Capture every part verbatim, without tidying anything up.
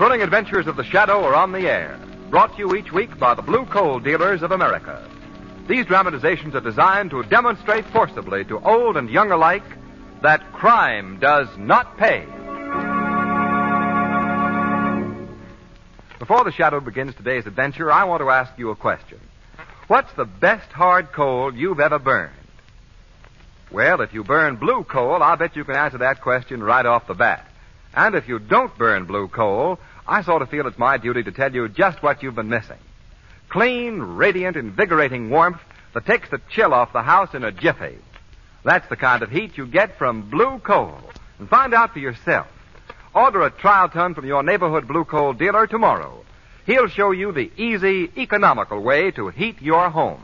thrilling adventures of the Shadow are on the air, brought to you each week by the Blue Coal Dealers of America. These dramatizations are designed to demonstrate forcibly to old and young alike that crime does not pay. Before the Shadow begins today's adventure, I want to ask you a question. What's the best hard coal you've ever burned? Well, if you burn blue coal, I'll bet you can answer that question right off the bat. And if you don't burn blue coal, I sort of feel it's my duty to tell you just what you've been missing. Clean, radiant, invigorating warmth that takes the chill off the house in a jiffy. That's the kind of heat you get from blue coal. And find out for yourself. Order a trial ton from your neighborhood blue coal dealer tomorrow. He'll show you the easy, economical way to heat your home.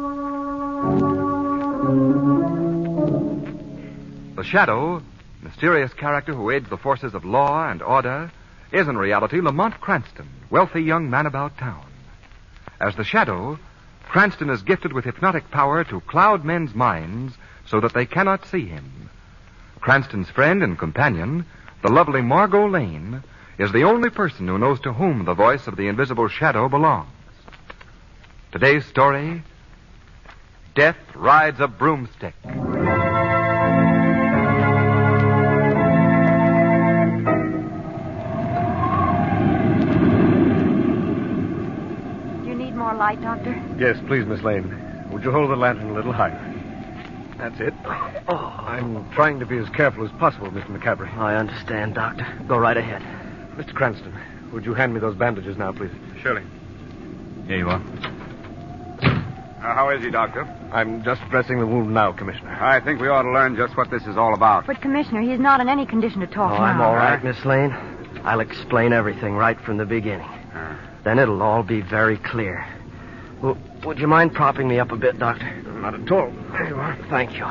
The Shadow, mysterious character who aids the forces of law and order, is in reality Lamont Cranston, wealthy young man about town. As the Shadow, Cranston is gifted with hypnotic power to cloud men's minds so that they cannot see him. Cranston's friend and companion, the lovely Margot Lane, is the only person who knows to whom the voice of the invisible Shadow belongs. Today's story, Death Rides a Broomstick. Light, Doctor? Yes, please, Miss Lane. Would you hold the lantern a little higher? That's it. Oh, I'm trying to be as careful as possible, Mister McCaffrey. I understand, Doctor. Go right ahead. Mister Cranston, would you hand me those bandages now, please? Surely. Here you are. Uh, how is he, Doctor? I'm just dressing the wound now, Commissioner. I think we ought to learn just what this is all about. But, Commissioner, he's not in any condition to talk oh, now. I'm all right, Miss Lane. I'll explain everything right from the beginning. Uh. Then it'll all be very clear. Well, would you mind propping me up a bit, Doctor? Not at all. There you are. Thank you.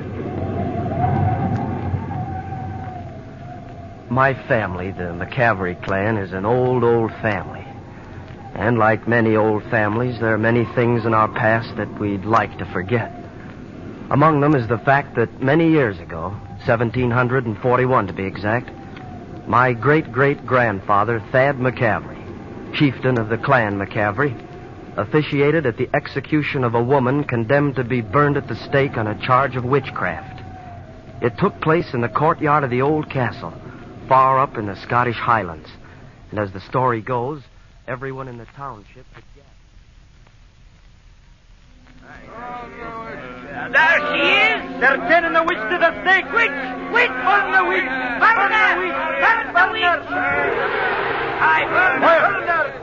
My family, the McCaffrey clan, is an old, old family. And like many old families, there are many things in our past that we'd like to forget. Among them is the fact that many years ago, seventeen forty-one to be exact, my great-great-grandfather, Thad McCaffrey, chieftain of the clan McCaffrey, officiated at the execution of a woman condemned to be burned at the stake on a charge of witchcraft. It took place in the courtyard of the old castle, far up in the Scottish Highlands. And as the story goes, everyone in the township had gathered. There she is! They're pinning the witch to the stake! Witch! Witch! Burn the witch! Burn the witch! Burn the witch! I burn her!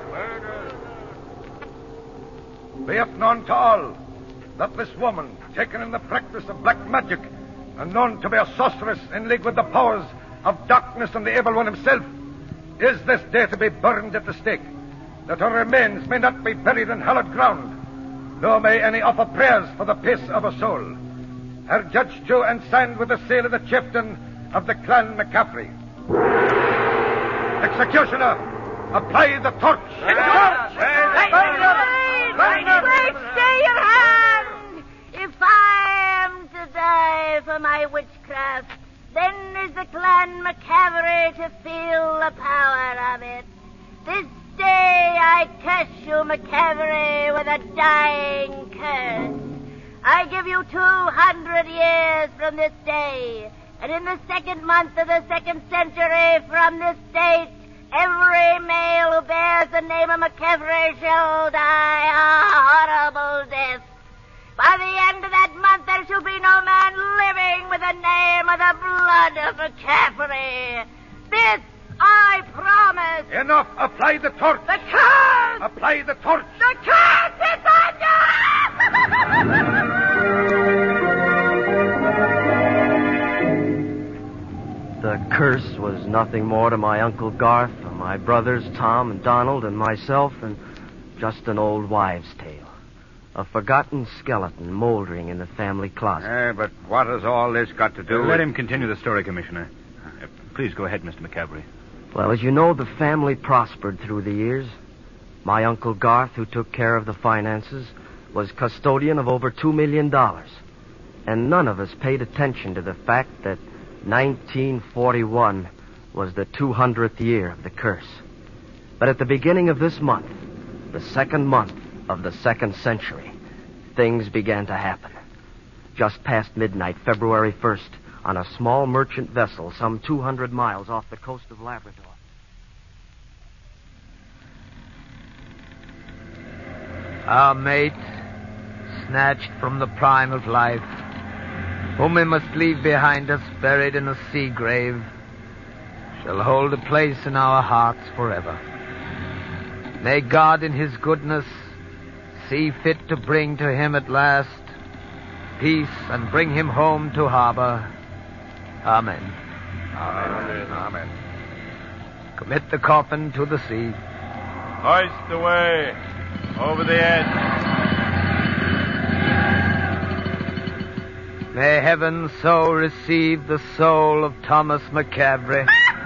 Be it known to all that this woman, taken in the practice of black magic and known to be a sorceress in league with the powers of darkness and the evil one himself, is this day to be burned at the stake, that her remains may not be buried in hallowed ground, nor may any offer prayers for the peace of her soul. Her judged to and signed with the seal of the chieftain of the clan McCaffrey. Executioner, apply the torch. The torch! Wait, wait, stay your hand! If I am to die for my witchcraft, then is the clan McCaffrey to feel the power of it. This day I curse you, McCaffrey, with a dying curse. I give you two hundred years from this day, and in the second month of the second century from this date, every male who bears the name of McCaffrey shall die a horrible death. By the end of that month, there shall be no man living with the name or the blood of McCaffrey. This I promise. Enough. Apply the torch. The curse! Apply the torch. The curse is on you! The curse was nothing more to my Uncle Garth, or my brothers Tom and Donald and myself, and just an old wives' tale. A forgotten skeleton moldering in the family closet. Eh, but what has all this got to do uh, with... Let him continue the story, Commissioner. Uh, please go ahead, Mister McCaffrey. Well, as you know, the family prospered through the years. My Uncle Garth, who took care of the finances, was custodian of over two million dollars. And none of us paid attention to the fact that nineteen forty-one was the two hundredth year of the curse. But at the beginning of this month, the second month of the second century, things began to happen. Just past midnight, February first, on a small merchant vessel some two hundred miles off the coast of Labrador. Our mate, snatched from the prime of life, whom we must leave behind us buried in a sea grave, shall hold a place in our hearts forever. May God in his goodness see fit to bring to him at last peace and bring him home to harbor. Amen. Amen. Amen. Commit the coffin to the sea. Hoist away. Over the edge. May heaven so receive the soul of Thomas McCavery.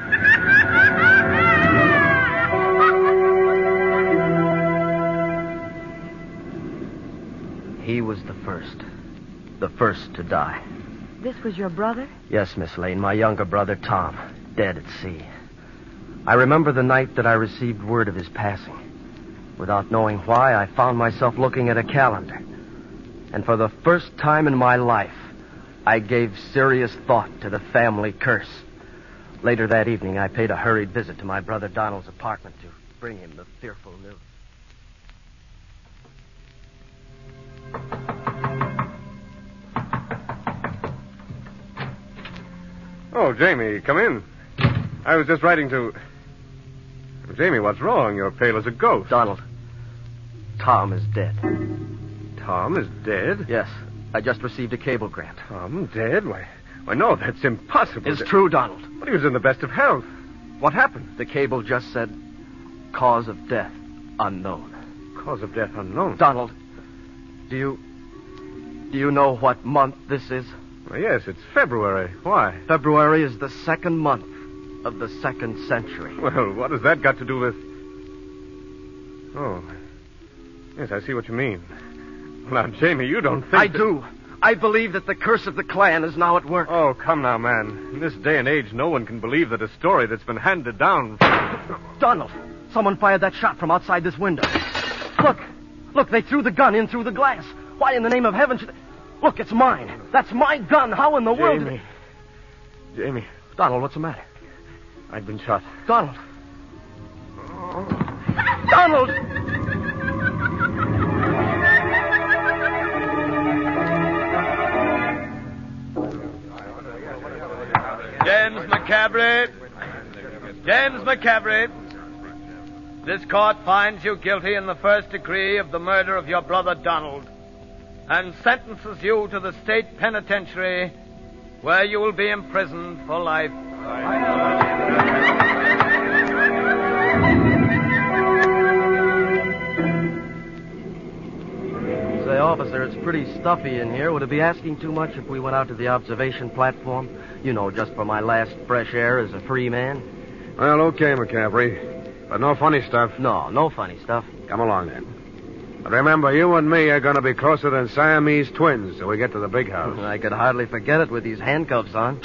He was the first. The first to die. This was your brother? Yes, Miss Lane, my younger brother, Tom, dead at sea. I remember the night that I received word of his passing. Without knowing why, I found myself looking at a calendar. And for the first time in my life, I gave serious thought to the family curse. Later that evening, I paid a hurried visit to my brother Donald's apartment to bring him the fearful news. Oh, Jamie, come in. I was just writing to... Jamie, what's wrong? You're pale as a ghost. Donald, Tom is dead. Tom is dead? Yes, I just received a cablegram. Tom dead? Why, why no, that's impossible. It's true, Donald. But he was in the best of health. What happened? The cable just said, cause of death unknown. Cause of death unknown? Donald, do you... do you know what month this is? Well, yes, it's February. Why? February is the second month of the second century. Well, what has that got to do with... Oh, yes, I see what you mean. Now, Jamie, you don't think... I that... do. I believe that the curse of the clan is now at work. Oh, come now, man. In this day and age, no one can believe that a story that's been handed down... Donald, someone fired that shot from outside this window. Look, look, they threw the gun in through the glass. Why in the name of heaven should... Look, it's mine. That's my gun. How in the world... Jamie. Jamie. Donald, what's the matter? I've been shot. Donald. Donald! James McCavery. James McCavery. This court finds you guilty in the first degree of the murder of your brother Donald and sentences you to the state penitentiary where you will be imprisoned for life. Say, officer, it's pretty stuffy in here. Would it be asking too much if we went out to the observation platform? You know, just for my last fresh air as a free man. Well, okay, McCaffrey. But no funny stuff. No, no funny stuff. Come along, then. But remember, you and me are going to be closer than Siamese twins till we get to the big house. I could hardly forget it with these handcuffs on.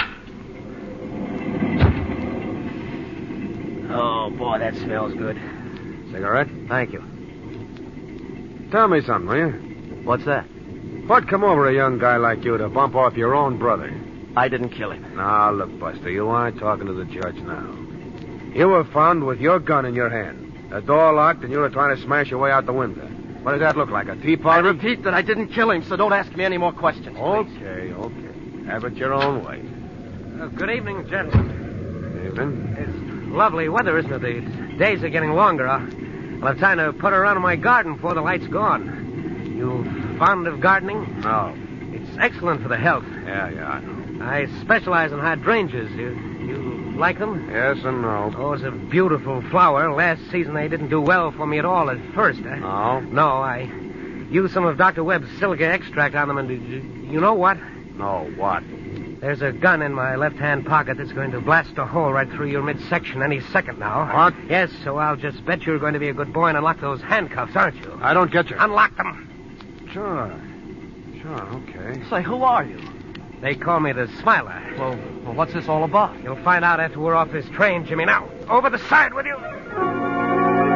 Oh, boy, that smells good. Cigarette? Thank you. Tell me something, will you? What's that? What come over a young guy like you to bump off your own brother? I didn't kill him. Now, look, Buster, you aren't talking to the judge now. You were found with your gun in your hand. The door locked, and you were trying to smash your way out the window. What does that look like, a teapot? I repeat that I didn't kill him, so don't ask me any more questions, please. Okay, okay. Have it your own way. Uh, good evening, gentlemen. Evening. It's lovely weather, isn't it? The days are getting longer. I'll, I'll have time to put around in my garden before the light's gone. You fond of gardening? No. It's excellent for the health. Yeah, yeah, I know. I specialize in hydrangeas. You, you like them? Yes and no. Oh, it's a beautiful flower. Last season they didn't do well for me at all at first. I, No? No, I used some of Doctor Webb's silica extract on them, and you, you know what? No, what? There's a gun in my left-hand pocket that's going to blast a hole right through your midsection any second now. What? Yes, so I'll just bet you're going to be a good boy and unlock those handcuffs, aren't you? I don't get you. Unlock them. Sure. Sure, okay. Say, who are you? They call me the Smiler. Well, well, what's this all about? You'll find out after we're off this train, Jimmy. Now, over the side with you.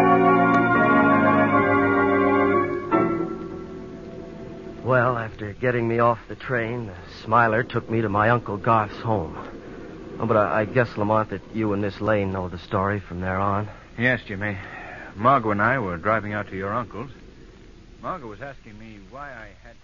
Well, after getting me off the train, Smiler took me to my Uncle Garth's home. Oh, but I, I guess, Lamont, that you and Miss Lane know the story from there on. Yes, Jimmy. Margot and I were driving out to your uncle's. Margot was asking me why I had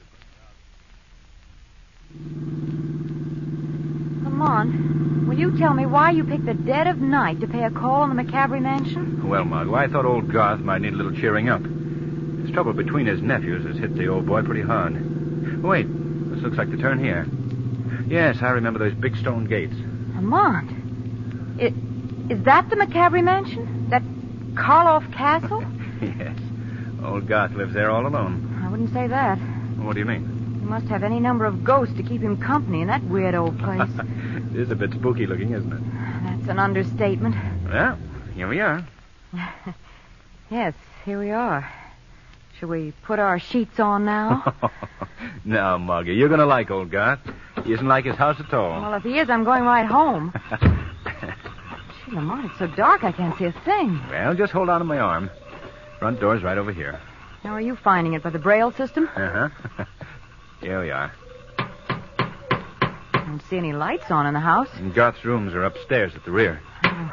to... Lamont, will you tell me why you picked the dead of night to pay a call on the McCavery mansion? Well, Margot, I thought old Garth might need a little cheering up. This trouble between his nephews has hit the old boy pretty hard. Wait, this looks like the turn here. Yes, I remember those big stone gates. Lamont, is, is that the McCavery mansion? That Karloff Castle? Yes. Old Garth lives there all alone. I wouldn't say that. What do you mean? He must have any number of ghosts to keep him company in that weird old place. It is a bit spooky looking, isn't it? That's an understatement. Well, here we are. Yes, here we are. Shall we put our sheets on now? Now, Margie, you're going to like old Garth. He isn't like his house at all. Well, if he is, I'm going right home. Gee, Lamont, it's so dark I can't see a thing. Well, just hold on to my arm. Front door's right over here. How are you finding it? By the Braille system? Uh-huh. Here we are. I don't see any lights on in the house. And Garth's rooms are upstairs at the rear. Oh.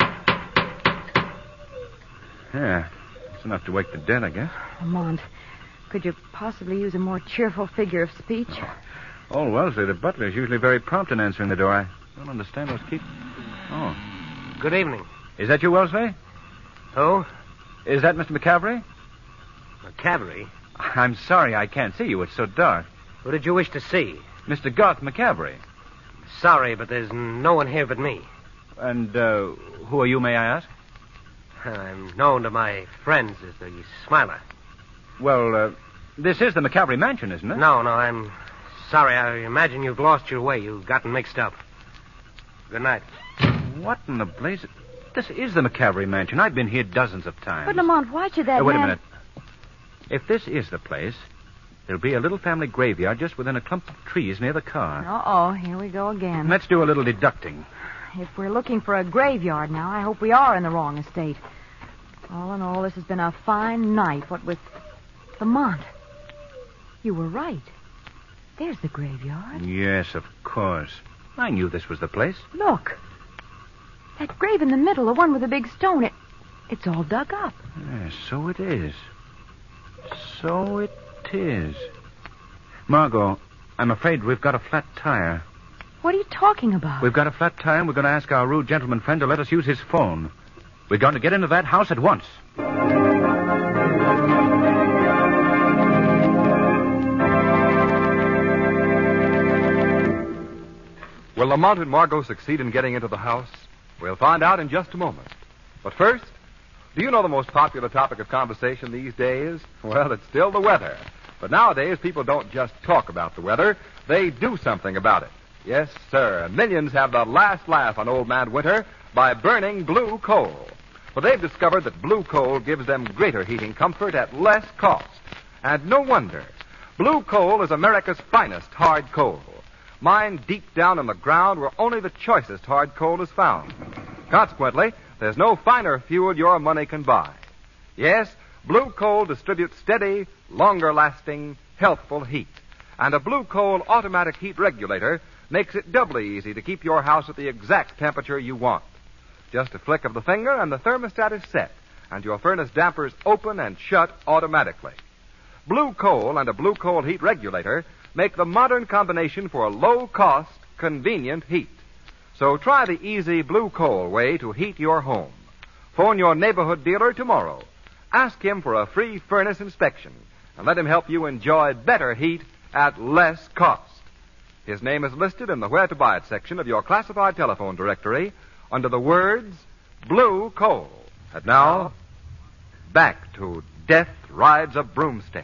Yeah, it's enough to wake the dead, I guess. Lamont, could you possibly use a more cheerful figure of speech? Oh. Old Wellesley, the butler, is usually very prompt in answering the door. I don't understand what's keep... Oh. Good evening. Is that you, Wellesley? Who? Is that Mister McCavery? McCavery? I'm sorry I can't see you. It's so dark. Who did you wish to see? Mister Garth McCavery. Sorry, but there's no one here but me. And, uh, who are you, may I ask? I'm known to my friends as the Smiler. Well, uh, this is the McCavery mansion, isn't it? No, no, I'm sorry. I imagine you've lost your way. You've gotten mixed up. Good night. What in the blaze... This is the McCavery mansion. I've been here dozens of times. But, Lamont, why should that uh, Wait man... a minute. If this is the place, there'll be a little family graveyard just within a clump of trees near the car. Uh-oh, here we go again. Let's do a little deducting. If we're looking for a graveyard now, I hope we are in the wrong estate. All in all, this has been a fine night, what with... Lamont, you were right. There's the graveyard. Yes, of course. I knew this was the place. Look. That grave in the middle, the one with the big stone, it, it's all dug up. Yes, so it is. So it is. Margot, I'm afraid we've got a flat tire. What are you talking about? We've got a flat tire, and we're going to ask our rude gentleman friend to let us use his phone. We're going to get into that house at once. Will Lamont and Margot succeed in getting into the house? We'll find out in just a moment. But first, do you know the most popular topic of conversation these days? Well, it's still the weather. But nowadays, people don't just talk about the weather. They do something about it. Yes, sir. And millions have the last laugh on Old Man Winter by burning blue coal. Well, they've discovered that blue coal gives them greater heating comfort at less cost. And no wonder. Blue coal is America's finest hard coal. Mined deep down in the ground where only the choicest hard coal is found. Consequently, there's no finer fuel your money can buy. Yes, blue coal distributes steady, longer-lasting, healthful heat. And a blue coal automatic heat regulator makes it doubly easy to keep your house at the exact temperature you want. Just a flick of the finger and the thermostat is set, and your furnace dampers open and shut automatically. Blue coal and a blue coal heat regulator make the modern combination for a low-cost, convenient heat. So try the easy blue coal way to heat your home. Phone your neighborhood dealer tomorrow. Ask him for a free furnace inspection, and let him help you enjoy better heat at less cost. His name is listed in the Where to Buy It section of your classified telephone directory under the words Blue Coal. And now, back to Death Rides a Broomstick.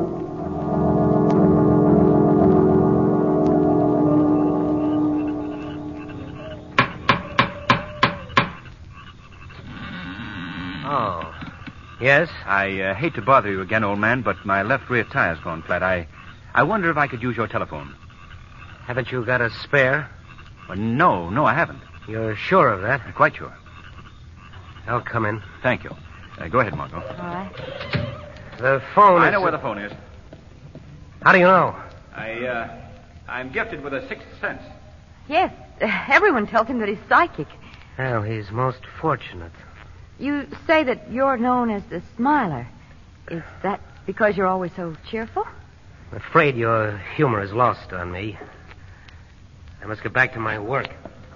Oh. Yes? I uh, hate to bother you again, old man, but my left rear tire's gone flat. I, I wonder if I could use your telephone. Haven't you got a spare? Well, no, no, I haven't. You're sure of that? I'm quite sure. I'll come in. Thank you. Uh, go ahead, Margot. All right. The phone I is... know where the phone is. How do you know? I, uh, I'm gifted with a sixth sense. Yes, everyone tells him that he's psychic. Well, he's most fortunate. You say that you're known as the Smiler. Is that because you're always so cheerful? I'm afraid your humor is lost on me. I must get back to my work.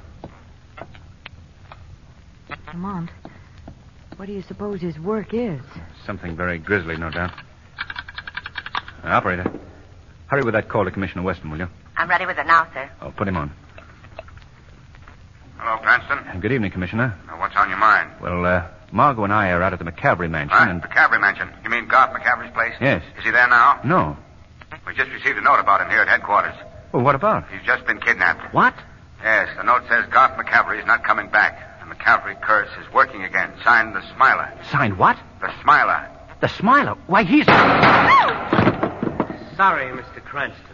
Lamont, what do you suppose his work is? Something very grisly, no doubt. Uh, operator, hurry with that call to Commissioner Weston, will you? I'm ready with it now, sir. Oh, put him on. Hello, Cranston. Good evening, Commissioner. Uh, what's on your mind? Well, uh, Margot and I are out at the McCavery mansion, Huh? and... McCavery mansion. You mean Garth McCavery's place? Yes. Is he there now? No. We just received a note about him here at headquarters. Well, what about? He's just been kidnapped. What? Yes, the note says Garth McCavery is not coming back. The McCavery curse is working again. Signed, the Smiler. Signed what? The Smiler. The Smiler? Why, he's... Sorry, Mister Cranston.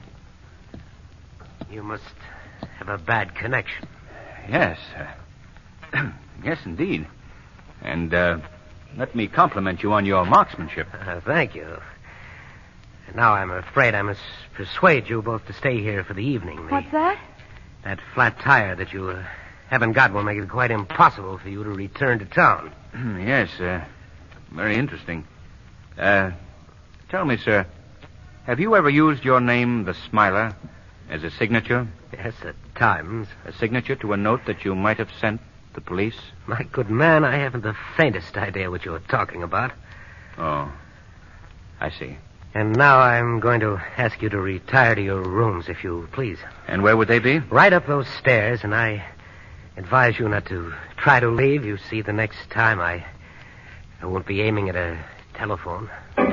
You must have a bad connection. Yes. Uh, yes, indeed. And, uh, let me compliment you on your marksmanship. Uh, thank you. And now I'm afraid I must persuade you both to stay here for the evening. The, What's that? That flat tire that you uh, haven't got will make it quite impossible for you to return to town. Yes, uh, very interesting. Uh, tell me, sir, have you ever used your name, the Smiler, as a signature? Yes, at times. A signature to a note that you might have sent the police? My good man, I haven't the faintest idea what you're talking about. Oh, I see. And now I'm going to ask you to retire to your rooms, if you please. And where would they be? Right up those stairs, and I advise you not to try to leave. You see, the next time I, I won't be aiming at a telephone.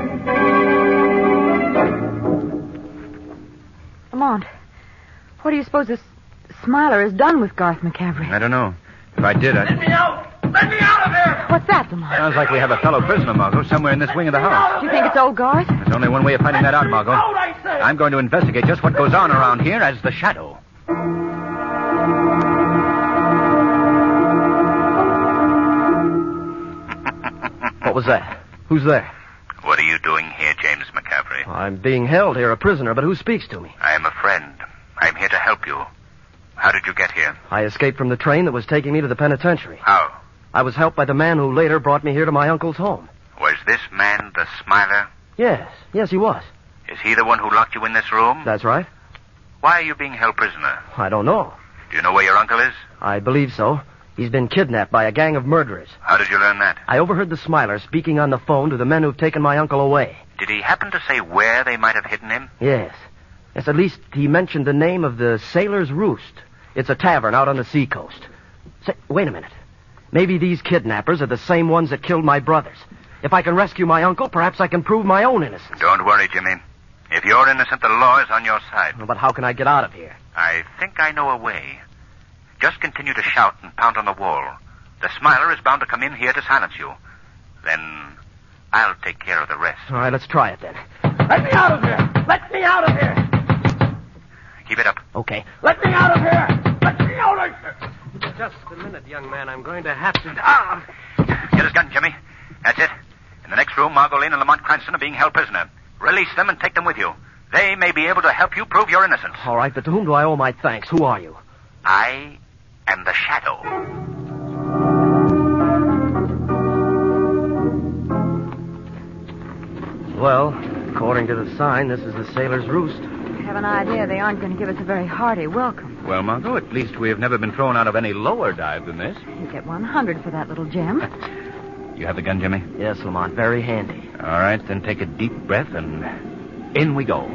Lamont, what do you suppose this Smiler has done with Garth McCavery? I don't know. If I did, I'd... Let me out! Let me out of here! What's that, Lamont? Sounds like we have a fellow prisoner, Margot, somewhere in this wing of the house. Do you think it's old Garth? There's only one way of finding that out, Margot. Out, I say! I'm going to investigate just what goes on around here as the Shadow. What was that? Who's there? What are you doing here, James McCavery? I'm being held here, a prisoner, but who speaks to me? I am a friend. I'm here to help you. How did you get here? I escaped from the train that was taking me to the penitentiary. How? I was helped by the man who later brought me here to my uncle's home. Was this man the Smiler? Yes, yes, he was. Is he the one who locked you in this room? That's right. Why are you being held prisoner? I don't know. Do you know where your uncle is? I believe so. He's been kidnapped by a gang of murderers. How did you learn that? I overheard the Smiler speaking on the phone to the men who've taken my uncle away. Did he happen to say where they might have hidden him? Yes. Yes, at least he mentioned the name of the Sailor's Roost. It's a tavern out on the seacoast. Say, wait a minute. Maybe these kidnappers are the same ones that killed my brothers. If I can rescue my uncle, perhaps I can prove my own innocence. Don't worry, Jimmy. If you're innocent, the law is on your side. But how can I get out of here? I think I know a way. Just continue to shout and pound on the wall. The Smiler is bound to come in here to silence you. Then I'll take care of the rest. All right, let's try it then. Let me out of here! Let me out of here! Keep it up. Okay. Let me out of here! Let me out of here! Just a minute, young man. I'm going to have to... Ah! Get his gun, Jimmy. That's it. In the next room, Margot Lane and Lamont Cranston are being held prisoner. Release them and take them with you. They may be able to help you prove your innocence. All right, but to whom do I owe my thanks? Who are you? I am the Shadow. Well, according to the sign, this is the Sailor's Roost. I have an idea they aren't going to give us a very hearty welcome. Well, Margot, at least we have never been thrown out of any lower dive than this. You get one hundred for that little gem. You have the gun, Jimmy? Yes, Lamont, very handy. All right, then take a deep breath and in we go.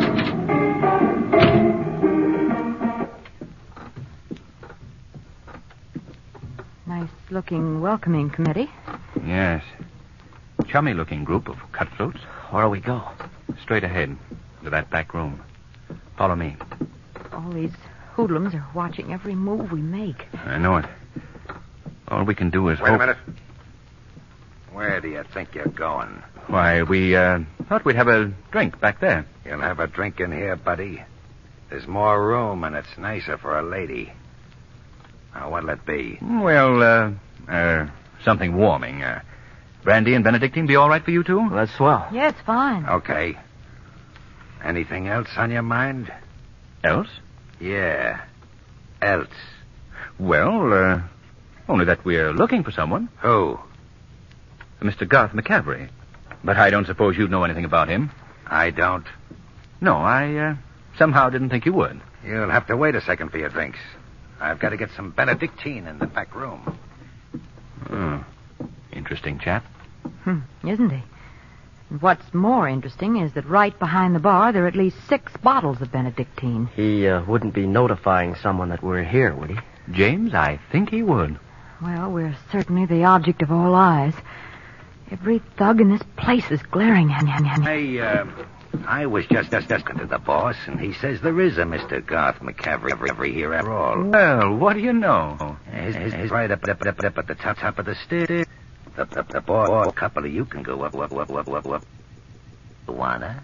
Nice-looking welcoming committee. Yes. Chummy-looking group of cutthroats. Where do we go? Straight ahead to that back room. Follow me. All these hoodlums are watching every move we make. I know it. All we can do is Wait hope... a minute. Where do you think you're going? Why, we uh, thought we'd have a drink back there. You'll have a drink in here, buddy. There's more room, and it's nicer for a lady. Now, what'll it be? Well, uh, uh, something warming. Uh, brandy and Benedictine be all right for you two? Well, that's swell. Yeah, it's fine. Okay. Anything else on your mind? Else? Yeah. Else. Well, uh, only that we're looking for someone. Who? Mister Garth McCavery. But I don't suppose you know anything about him. I don't. No, I uh, somehow didn't think you would. You'll have to wait a second for your drinks. I've got to get some Benedictine in the back room. Oh, interesting chap. Hmm, isn't he? And what's more interesting is that right behind the bar there are at least six bottles of Benedictine. He uh, wouldn't be notifying someone that we're here, would he? James, I think he would. Well, we're certainly the object of all eyes. Every thug in this place is glaring at me. I, uh, I was just discussing to the boss, and he says there is a Mister Garth McCavery every here after all. Well, what do you know? He's, he's, he's right up, up, up, up at the top, top of the stairs. The, the, the boss, a couple of you can go up, up, up, up, up, up. Wanna?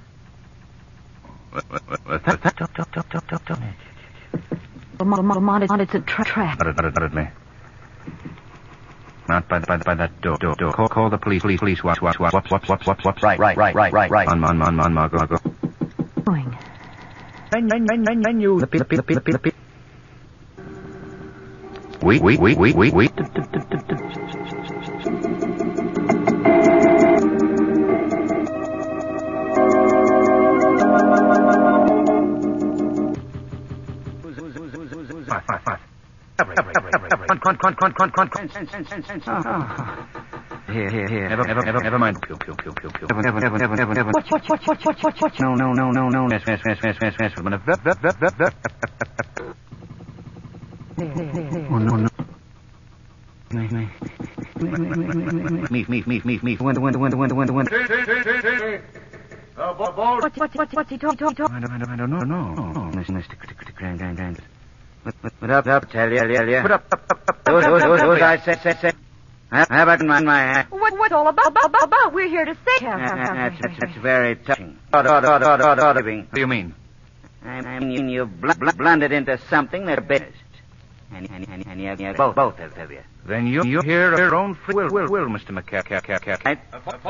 Lamont, it's a tra- trap. Not, not, not at me. Not by, by, by that door. door, door. Call, call the police, police, police. Watch, watch, watch, watch, watch, watch, watch, watch. Right, right, right, right, right, right. On, on, on, on, Margot, Margot. Going. Men, men, men, men, men, you. The pe, the pe, the pe, the pe. Wait, wait, wait, wait, wait, wait. Here, here, here. Never, never, never, never mind. Kill, kill, kill, kill, kill. Never, never, never, never, never, never. Watch, watch, watch, watch, watch, watch, watch. No, no, no, no, no. Yes, yes, yes, yes, yes, yes. Oh, no, no. Me, me. Me, me, me, me, me. Window, window, window, window, window, window. What's, what's, what's, what's he talking, talking, talking? I don't, I don't, I don't know, no, no. Listen, listen, grand, grand, grand. Put up, up, tell you, tell you. Put up, up, up, up. Those, those, those, those, I said, said, said. How about my, my, What, what's all about, about, about? We're here to say. That's, that's, that's very touching. What What do you mean? I mean, you bl- bl- blundered into something that's business. And, and, and, and you have both, both of you. Then you, you're here of your own free will, will, will, Mister McCack. Right?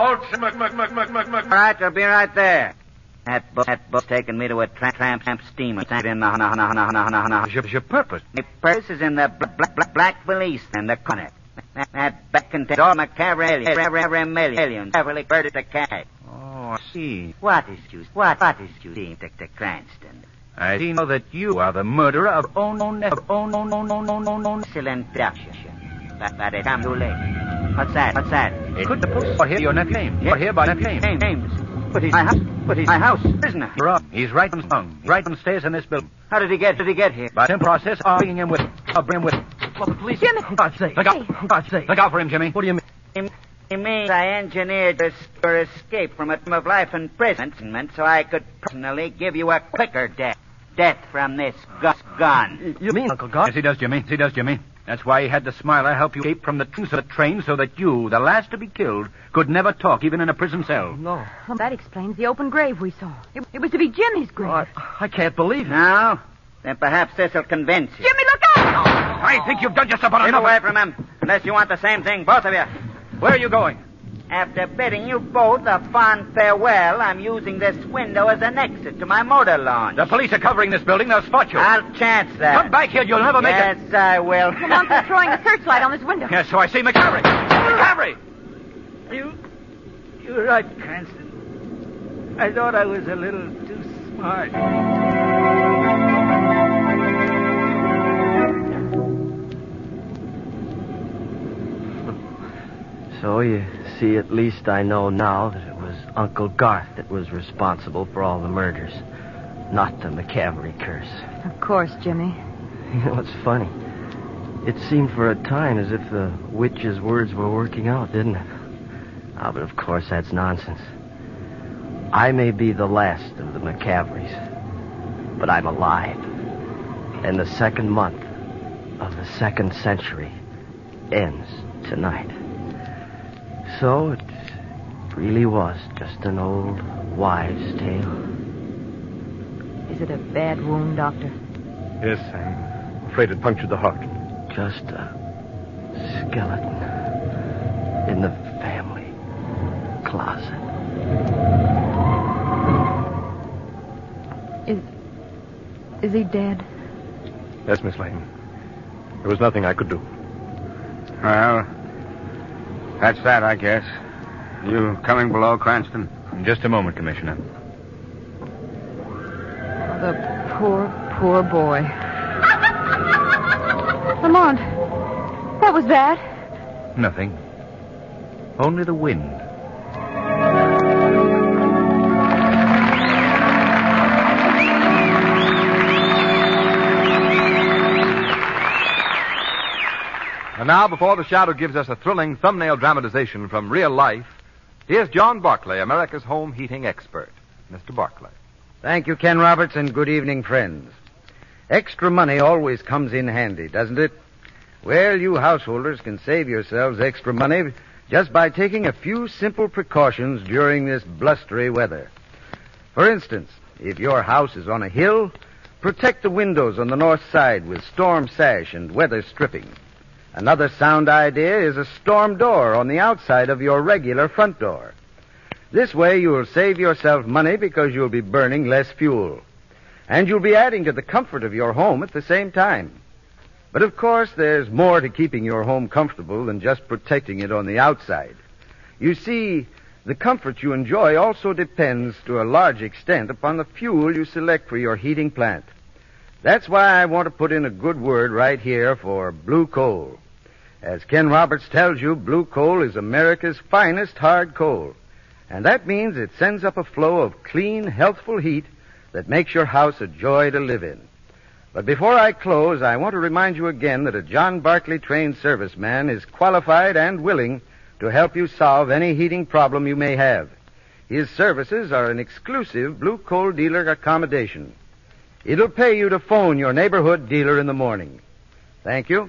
All right, I'll be right there. That boat, that boat's taking me to a tra- tramp, tramp steamer. In the, no, no, no, no, no, no. Your, your purpose? My purpose is in the black, black, black, black valise and the corner. That, that back contains all McCavery millions. Beverly Bird at the cash. Oh, I see. What is you, what, what is you seeing, Doctor Cranston? I see know that you are the murderer of own, own, of own, own, own, own, own, own, own. Excellent introduction. But, but it's come too late. What's that? What's that? It could the post or hear your nephew name. Yeah. Or hear by nephew name. James. James. But he's my house. But he's my house. Prisoner. Wrong. He's right on tongue. Right on stairs in this building. How did he get? Did he get here? By simple process, I'll bring him with. I'll bring him with. Well, the police. Jimmy. For God's sake. Look out. For God's sake. Look out for him, Jimmy. What do you mean? It means I engineered your, your escape from a term of life imprisonment so I could personally give you a quicker death. Death from this gu- gun. You mean, Uncle Garth? Yes, he does, Jimmy. Yes, he does, Jimmy. That's why he had the Smiler help you escape from the, the train so that you, the last to be killed, could never talk, even in a prison cell. No. Well, that explains the open grave we saw. It, it was to be Jimmy's grave. Oh, I, I can't believe it. No? Then perhaps this'll convince you. Jimmy, look out! I think you've done just about Keep enough. away from him, unless you want the same thing, both of you. Where are you going? After bidding you both a fond farewell, I'm using this window as an exit to my motor launch. The police are covering this building. They'll spot you. I'll chance that. Come back here. You'll never make yes, it. Yes, I will. Lamont's throwing a searchlight on this window. Yes, so I see McCavery. McCavery! You, you're right, Cranston. I thought I was a little too smart. So you see, at least I know now that it was Uncle Garth that was responsible for all the murders, not the McCavery curse. Of course, Jimmy. You know, it's funny. It seemed for a time as if the witch's words were working out, didn't it? Ah, but of course that's nonsense. I may be the last of the McCaverys, but I'm alive. And the second month of the second century ends tonight. So it really was just an old wives' tale. Is it a bad wound, Doctor? Yes, I'm afraid it punctured the heart. Just a skeleton in the family closet. Is. Is he dead? Yes, Miss Lane. There was nothing I could do. Well, that's that, I guess. You coming below, Cranston? In just a moment, Commissioner. The poor, poor boy. Lamont, what was that? Nothing. Only the wind. And now, before the Shadow gives us a thrilling thumbnail dramatization from real life, here's John Barclay, America's home heating expert. Mister Barclay. Thank you, Ken Roberts, and good evening, friends. Extra money always comes in handy, doesn't it? Well, you householders can save yourselves extra money just by taking a few simple precautions during this blustery weather. For instance, if your house is on a hill, protect the windows on the north side with storm sash and weather stripping. Another sound idea is a storm door on the outside of your regular front door. This way you'll save yourself money because you'll be burning less fuel. And you'll be adding to the comfort of your home at the same time. But of course, there's more to keeping your home comfortable than just protecting it on the outside. You see, the comfort you enjoy also depends to a large extent upon the fuel you select for your heating plant. That's why I want to put in a good word right here for blue coal. As Ken Roberts tells you, blue coal is America's finest hard coal. And that means it sends up a flow of clean, healthful heat that makes your house a joy to live in. But before I close, I want to remind you again that a John Barclay trained serviceman is qualified and willing to help you solve any heating problem you may have. His services are an exclusive blue coal dealer accommodation. It'll pay you to phone your neighborhood dealer in the morning. Thank you.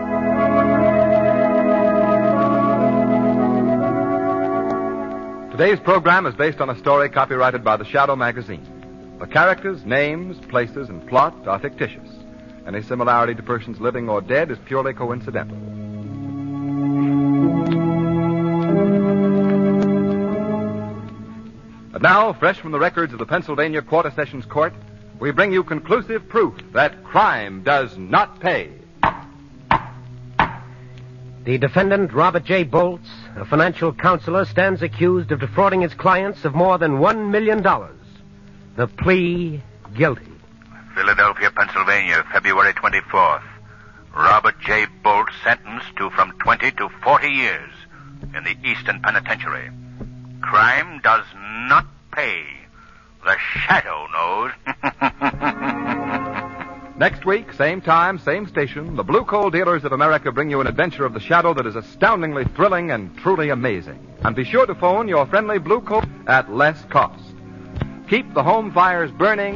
Today's program is based on a story copyrighted by the Shadow magazine. The characters, names, places, and plot are fictitious. Any similarity to persons living or dead is purely coincidental. And now, fresh from the records of the Pennsylvania Quarter Sessions Court, we bring you conclusive proof that crime does not pay. The defendant, Robert J. Bolts, a financial counselor, stands accused of defrauding his clients of more than one million dollars. The plea, guilty. Philadelphia, Pennsylvania, February twenty-fourth. Robert J. Bolt sentenced to from twenty to forty years in the Eastern Penitentiary. Crime does not pay. The Shadow knows. Next week, same time, same station, the Blue Coal Dealers of America bring you an adventure of the Shadow that is astoundingly thrilling and truly amazing. And be sure to phone your friendly Blue Coal at less cost. Keep the home fires burning